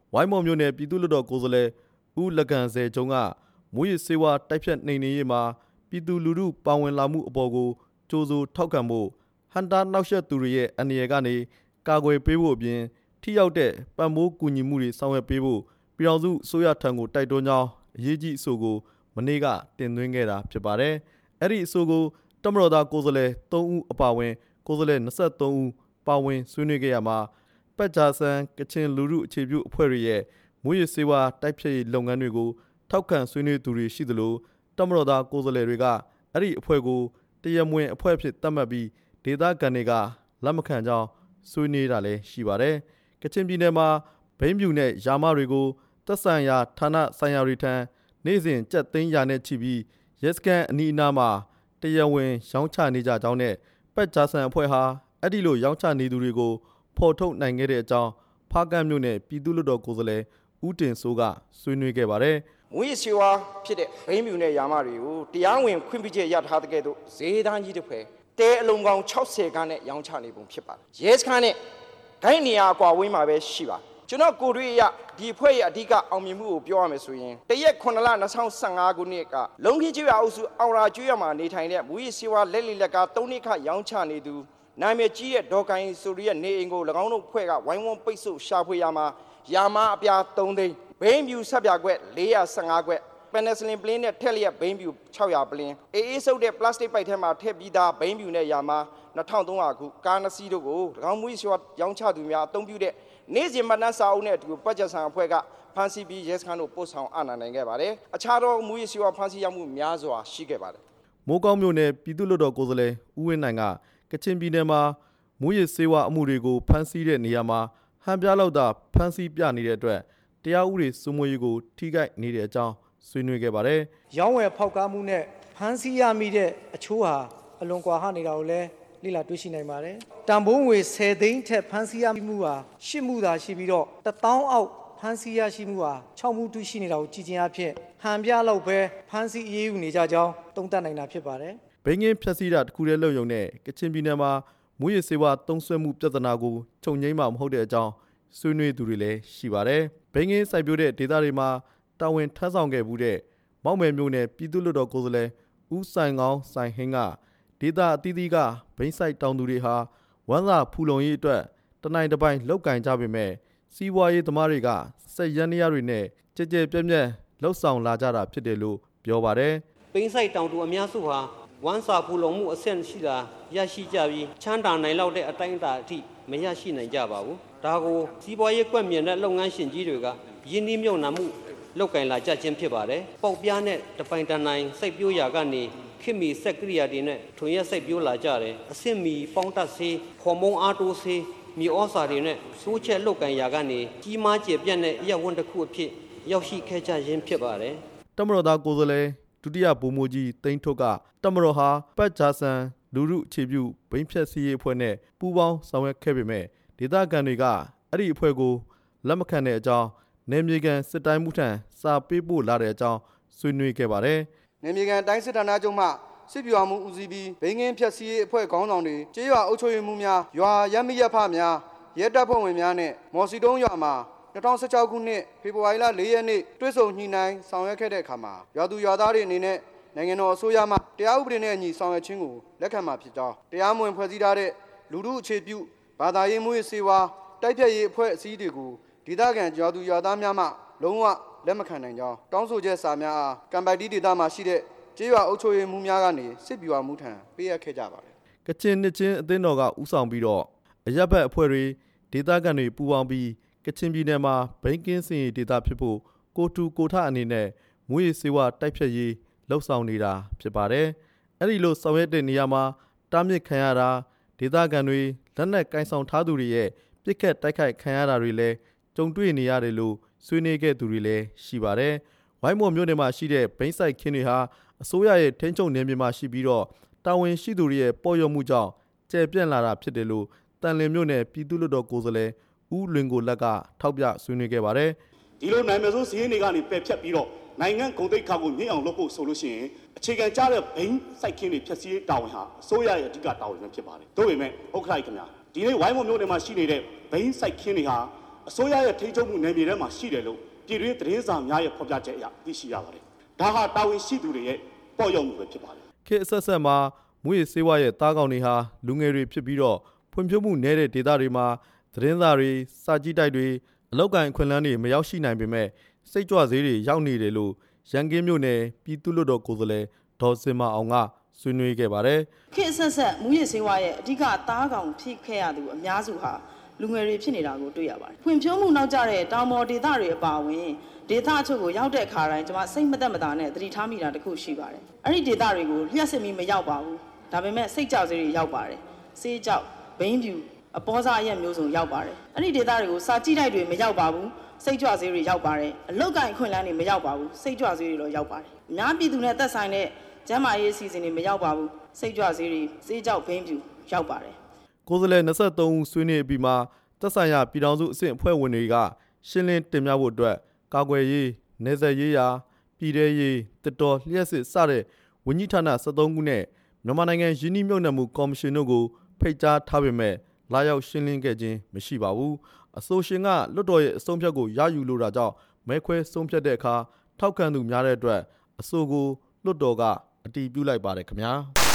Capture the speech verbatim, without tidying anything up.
ဝိုင်းမော်မြို့နယ်ပြည်သူ့လွှတ်တော်ကိုယ်စားလှယ်ဦးလကန်စေကျုံကမူရစ်ဆေးဝါးတိုက်ဖြတ်နှိမ်နင်းရေးမှာပြည်သူလူထုပါဝင်လာမှုအပေါ်ကိုကြိုးစိုးထောက်ခံဖို့ဟန်တာနောက်ဆက်သူတွေရဲ့အန္တရာယ်ကနေကာကွယ်ပေးဖို့အပြင်ထိရောက်တဲ့ပံ့ပိုးကူညီမှုတွေဆောင်ရွက်ပေးဖို့ပြည်ထောင်စုအစိုးရထံကိုတိုက်တွန်းကြောင်းအရေးကြီးအဆိုကိုမနေ့ကတင်သွင်းခဲ့တာဖြစ်ပါတယ်။အဲ့ဒီအဆိုကိုတမတော်သားကိုယ်စားလှယ်သုံးဦးအပါအဝင်ကိုယ်စားလှယ်၂၃ဦးပါဝင်ဆွေးနွေးခဲ့ရမှာပတ်ဂျာဆန်ကချင်လူထုအခြေပြုအဖွဲ့တွေရဲ့မူရစ်ဆေးဝါးတိုက်ဖျက်ရေးလုပ်ငန်းတွေကိုထောက်ခံဆွေးနွေးသူတွေရှိသလိုတမတော်သားကိုယ်စားလှယ်တွေကအဲ့ဒီအဖွဲ့ကိုတရားမဝင်အဖွဲ့အဖြစ်သတ်မှတ်ပြီးဒေသခံတွေကလက်မခံကြောင်းဆွေးနွေးတာလည်းရှိပါတယ်။ကချင်ပြည်နယ်မှာဘိန်းဖြူနဲ့ယာမတွေကိုသက်ဆိုင်ရာဌာနဆိုင်ရာတွေထံနေ့စဉ်ကြက်သိန်းရာနဲ့ချီပြီးရဲစခန်းအနီးအနားမှာတရားဝင်ရောင်းချနေကြကြောင်းနဲ့ပတ်ဂျာဆန်အဖွဲ့ဟာအဲ့ဒီလိုရောင်းချနေသူတွေကိုဖော်ထုတ်နိုင်ခဲ့တဲ့အကြောင်းဖားကန့်မြို့နယ်ပြည်သူ့လွှတ်တော်ကိုယ်စားလှယ်ဦးတင်စိုးကဆွေးနွေးခဲ့ပါတယ်။မူရစ်ဆေးဝါးဖြစ်တဲ့ဘိန်းဖြူနဲ့ယာမတွေကိုတရားဝင်ခွင့်ပြုချက်ရထားတဲ့ကဲ့သို့ဈေးတန်းကြီးတစ်ဖက်တဲအလုံးပေါင်း၆၀ခန်းနဲ့ရောင်းချနေပုံဖြစ်ပါတယ်။ရဲစခန်းနဲ့ဂိုင်းနေရာအကွာဝေးမှာပဲရှိပါကျွန်တော်ကိုတွေ့ရဒီအဖွဲ့ရဲ့အဓိကအောင်မြင်မှုကိုပြောရမယ်ဆိုရင်တရက်ခုနှစ်လ၂၀၁၅ခုနှစ်ကလုံခီကျွော်အုပ်စုအောင်ရာကျွော်မှာနေထိုင်တဲ့မူရစ်ဆေးဝါးလက်လီလက်ကသုံးနှစ်ခန့်ရောင်းချနေသူနာမည်ကြီးတဲ့ဒေါ်ကိုင်ဆိုရီရဲ့နေအိမ်ကို၎င်းတို့ဖွဲ့ကဝိုင်းဝန်းပိတ်ဆို့ရှာဖွေရမှာယာမအပြား၃သိန်းဘိန်းဖြူဆက်ပြကွက်၄၁၅ကွက်ပန်နစလင်ပလင်းနဲ့ထက်လျက်ဘိန်းဖြူ၆၀၀ပလင်းအေးအေးဆုပ်တဲ့ပလတ်စတစ်ပိုက်ထဲမှာထည့်ပြီးသားဘိန်းဖြူနဲ့ယာမ၂၃၀၀ခုကားနှစ်စီးတို့ကို၎င်းမူရစ်ဆေးဝါးရောင်းချသူများအသုံးပြုတဲ့နေ့စဉ်မနက်စာအုပ်နဲ့အတူပတ်ချက်ဆန်အဖွဲ့ကဖမ်းဆီးပြီးရဲစခန်းတို့ပို့ဆောင်အနာနိုင်ခဲ့ပါတယ်။အခြားသောမူရစ်ဆေးဝါးဖမ်းဆီးရမှုများစွာရှိခဲ့ပါတယ်။မိုးကောင်းမြို့နယ်ပြည်သူ့လွှတ်တော်ကိုယ်စားလှယ်ဦးဝင်းနိုင်ကကချင်ပြည်နယ်မှာမူရစ်ဆေးဝါးအမှုတွေကိုဖမ်းဆီးတဲ့နေရာမှာဟန်ပြလောက်သာဖမ်းဆီးပြနေတဲ့အတွက်တရားဥပဒေစိုးမိုးရေးကိုထိခိုက်နေတဲ့အကြောင်းဆွေးနွေးခဲ့ပါတယ်။ရောင်းဝယ်ဖောက်ကားမှုနဲ့ဖမ်းဆီးရမိတဲ့အချိုးဟာအလွန်ကွာဟနေတာကိုလည်းလေ့လာတွေ့ရှိနိုင်ပါတယ်။တန်ဖိုးငွေ၁၀သိန်းထက်ဖမ်းဆီးရမှုဟာ၈မှုသာရှိပြီးတော့တစ်သောင်းအောက်ဖမ်းဆီးရရှိမှုဟာ၆မှုတွေ့ရှိနေတာကိုကြည်ကျင်အဖြစ်ဟန်ပြလောက်ပဲဖမ်းဆီးအရေးယူနေကြကြောင်းသုံးသပ်နိုင်တာဖြစ်ပါတယ်။ဘိန်းကင်းဖြတ်စည်းတာတစ်ခုတည်းလုံုံနဲ့ကချင်ပြည်နယ်မှာမူရစ်ဆေးဝါးသုံးစွဲမှုပြဿနာကိုချုပ်ငြိမ်းမှာမဟုတ်တဲ့အကြောင်းဆွေးနွေးသူတွေလည်းရှိပါတယ်။ဘိန်းကင်းစိုက်ပျိုးတဲ့ဒေသတွေမှာတာဝန်ထမ်းဆောင်ခဲ့မှုတဲ့မောက်မယ်မြို့နယ်ပြည်သူ့လွှတ်တော်ကိုယ်စားလှယ်ဦးဆိုင်ကောင်းဆိုင်ဟင်းကဒေသအသီးသီးကဘိန်းစိုက်တောင်သူတွေဟာဝမ်းစာဖူလုံရေးအတွက်တနိုင်တစ်ပိုင်းလောက်ကင်ကြပေမဲ့စီးပွားရေးသမားတွေကစက်ရန်ရတွေနဲ့ကြဲကြဲပြဲပြဲလှုပ်ဆောင်လာကြတာဖြစ်တယ်လို့ပြောပါတယ်။ဘိန်းစိုက်တောင်သူအများစုဟာဝမ်းစာဖူလုံမှုအဆင့်ရှိတာရရှိကြပြီးချမ်းသာနိုင်လောက်တဲ့အတိုင်းအတာအထိမရရှိနိုင်ကြပါဘူး။ဒါကိုစီးပွားရေးကွက်မြင်တဲ့လုပ်ငန်းရှင်ကြီးတွေကယင်းနှိမ့်မြုံနှံမှုလောက်ကင်လာကြခြင်းဖြစ်ပါတယ်။ပေါက်ပြားနဲ့တပိုင်တနိုင်စိုက်ပျိုးရာကနေခင်မီစက်ကရိယာတွေနဲ့ထွန်ရက်စိုက်ပျိုးလာကြတယ်။အဆင့်မီပေါင်းတက်ဆေးခေါ်မုံအားတိုးဆေးမြေဩစာတွေနဲ့စိုးချက်လောက်ကင်ရာကနေကြီးမားကျယ်ပြန့်တဲ့အရက်ဝန်းတစ်ခုအဖြစ်ရောက်ရှိခဲ့ကြခြင်းဖြစ်ပါတယ်။တမတော်သားကိုယ်စားလှယ်ဒုတိယဗိုလ်မှူးကြီးသိန်းထွတ်ကတမတော်ဟာပတ်ဂျာဆန်လူမှုအခြေပြုဘိန်းဖြတ်စည်းရေးအဖွဲ့နဲ့ပူးပေါင်းဆောင်ရွက်ခဲ့ပေမဲ့ဒေသခံတွေကအဲ့ဒီအဖွဲ့ကိုလက်မခံတဲ့အကြောင်းနယ်မြေကန်စစ်တိုင်းမှုထံစာပေးပို့လာတဲ့အကြောင်းဆွေးနွေးခဲ့ပါတယ်။နယ်မြေကန်တိုင်းစစ်ဌာနချုပ်မှစစ်ဗျူဟာမှုဦးစီးပြီးဘိန်းကင်းဖြတ်စည်းရေးအဖွဲ့ခေါင်းဆောင်တွေကျေးရွာအုပ်ချုပ်ရေးမှူးများရွာရမရဖများရဲတပ်ဖွဲ့ဝင်များနဲ့မော်စီတုံးရွာမှာ၂၀၁၆ခုနှစ်ဖေဖော်ဝါရီလ၄ရက်နေ့တွဲဆုံညှိနှိုင်းဆောင်ရွက်ခဲ့တဲ့အခါမှာရွာသူရွာသားတွေအနေနဲ့နိုင်ငံတော်အစိုးရမှတရားဥပဒေနဲ့အညီဆောင်ရွက်ခြင်းကိုလက်ခံမှာဖြစ်ကြောင်းတရားမဝင်ဖွဲ့စည်းထားတဲ့လူထုအခြေပြုဘာသာရေးမှုရေးစေဝါတိုက်ဖြတ်ရေးအဖွဲ့အစည်းတွေကိုဒေသခံရွာသူရွာသားများမှလုံးဝလက်မခံနိုင်ကြောင်းတောင်းဆိုချက်စာများအားကံပိုက်တီဒေသမှာရှိတဲ့ကျေးရွာအုပ်ချုပ်ရေးမှူးများကနေစစ်ဗျူဟာမှုထံပေးအပ်ခဲ့ကြပါတယ်။ကချင်နှစ်ချင်းအသင်းတော်ကဦးဆောင်ပြီးတော့အရပ်ဘက်အဖွဲ့တွေဒေသခံတွေပူးပေါင်းပြီးကချင်ပြည်နယ်မှာဘိန်းကင်းစင်ဒေသဖြစ်ဖို့ကိုတူကိုထအနေနဲ့မူရစ်ဆေးဝါးတိုက်ဖြတ်ရေးလှုပ်ဆောင်နေတာဖြစ်ပါတယ်။အဲ့ဒီလိုဆောင်ရွက်တဲ့နေရာမှာတားမြစ်ခံရတာဒေသခံတွေလက်နက်ကင်ဆောင်ထားသူတွေရဲ့ပြစ်ခတ်တိုက်ခိုက်ခံရတာတွေလည်းကြုံတွေ့နေရတယ်လို့ဆွေးနွေးခဲ့သူတွေလည်းရှိပါတယ်။ဝိုင်းမော်မြို့နယ်မှာရှိတဲ့ဘိန်းစိုက်ခင်းတွေဟာအစိုးရရဲ့ထိန်းချုပ်နယ်မြေမှာရှိပြီးတော့တာဝန်ရှိသူတွေရဲ့ပေါ်ရော်မှုကြောင့်ကျယ်ပြန့်လာတာဖြစ်တယ်လို့တန်လင်းမြို့နယ်ပြည်သူ့လွှတ်တော်ကိုယ်စားလှယ်ဦးလွင်ကိုလက်ကထောက်ပြဆွေးနွေးခဲ့ပါတယ်။ဒီလိုနိုင်မယ်ဆိုစီးရင်တွေကနေပယ်ဖြတ်ပြီးတော့နိုင်ငံကုန်သိက္ခာကိုမြင့်အောင်လုပ်ဖို့ဆိုလို့ရှိရင်အခြေခံကျတဲ့ဘိန်းစိုက်ခင်းတွေဖြည့်ဆည်းတာဝန်ဟာအစိုးရရဲ့အဓိကတာဝန်ပဲဖြစ်ပါတယ်။ဒါပေမဲ့ဟုတ်ကဲ့ခင်ဗျာဒီနေ့ဝိုင်းမော်မြို့နယ်မှာရှိနေတဲ့ဘိန်းစိုက်ခင်းတွေဟာအအစိုးရရဲ့ထိန်းချုပ်မှုနယ်မြေထဲမှာရှိတယ်လို့ပြည်တွင်းသတင်းစာများရဲ့ဖော်ပြချက်အရသိရှိရပါတယ်ဒါဟာတာဝန်ရှိသူတွေရဲ့ပေါ့ရောက်မှုပဲဖြစ်ပါတယ်ခေတ်အဆက်ဆက်မှာမူရစေဝါရဲ့သားကောင်တွေဟာလူငယ်တွေဖြစ်ပြီးတော့ဖွံ့ဖြိုးမှုနည်းတဲ့ဒေသတွေမှာသတင်းစာတွေစာကြည့်တိုက်တွေအလောက်ကန်အခွင့်အလမ်းတွေမရောက်ရှိနိုင်ပေမဲ့စိတ်ကြွဈေးတွေရောက်နေတယ်လို့ရန်ကင်းမြို့နယ်ပြည်သူ့လွှတ်တော်ကိုယ်စားလှယ်ဒေါ်စင်မအောင်ကဆွေးနွေးခဲ့ပါတယ်ခေတ်အဆက်ဆက်မူရစေဝါရဲ့အဓိကသားကောင်ဖြစ်ခဲ့ရသူအများစုဟာလူငယ်တွေဖြစ်နေတာကိုတွေ့ရပါတယ်ဖွံ့ဖြိုးမှုနောက်ကျတဲ့တောင်ပေါ်ဒေသတွေအပါအဝင်ဒေသအချို့ကိုရောက်တဲ့အခါတိုင်းကျွန်မစိတ်မသက်မသာနဲ့သတိထားမိတာတခုရှိပါတယ်အဲ့ဒီဒေသတွေကိုလျှက်စစ်မီမရောက်ပါဘူးဒါပေမဲ့စိတ်ကြောက်စေတွေရောက်ပါတယ်စေးကြောက်ဘိန်းပြူအပေါ်စားအရက်မျိုးစုံရောက်ပါတယ်အဲ့ဒီဒေသတွေကိုစာကြည့်တိုက်တွေမရောက်ပါဘူးစိတ်ကြွစေတွေရောက်ပါတယ်အလုတ်ကန်ခွင့်လန်းတွေမရောက်ပါဘူးစိတ်ကြွစေတွေတော့ရောက်ပါတယ်အများပြည်သူနဲ့သက်ဆိုင်တဲ့ကျန်းမာရေးအစီအစဉ်တွေမရောက်ပါဘူးစိတ်ကြွစေတွေစေးကြောက်ဘိန်းပြူရောက်ပါတယ်ကိုယ်စားလှယ်၂၃ဦးဆွေးနွေးပြီးမှသက်ဆိုင်ရာပြည်ထောင်စုအဆင့်အဖွဲ့ဝင်တွေကရှင်းလင်းတင်ပြဖို့အတွက်ကာကွယ်ရေးနယ်စပ်ရေးရာပြည်ထရေးတစ်တော်လျှက်စစ်စတဲ့ဝန်ကြီးဌာန၁၃ခုနဲ့မြန်မာနိုင်ငံယင်းနှိမ့်မြုပ်နှံမှုကော်မရှင်တို့ကိုဖိတ်ကြားထားပေမဲ့လာရောက်ရှင်းလင်းခဲ့ခြင်းမရှိပါဘူးအဆိုရှင်ကလွှတ်တော်ရဲ့အဆုံးဖြတ်ကိုရယူလိုတာကြောင့်မဲခွဲဆုံးဖြတ်တဲ့အခါထောက်ခံသူများတဲ့အတွက်အဆိုကိုလွှတ်တော်ကအတည်ပြုလိုက်ပါတယ်ခင်ဗျာ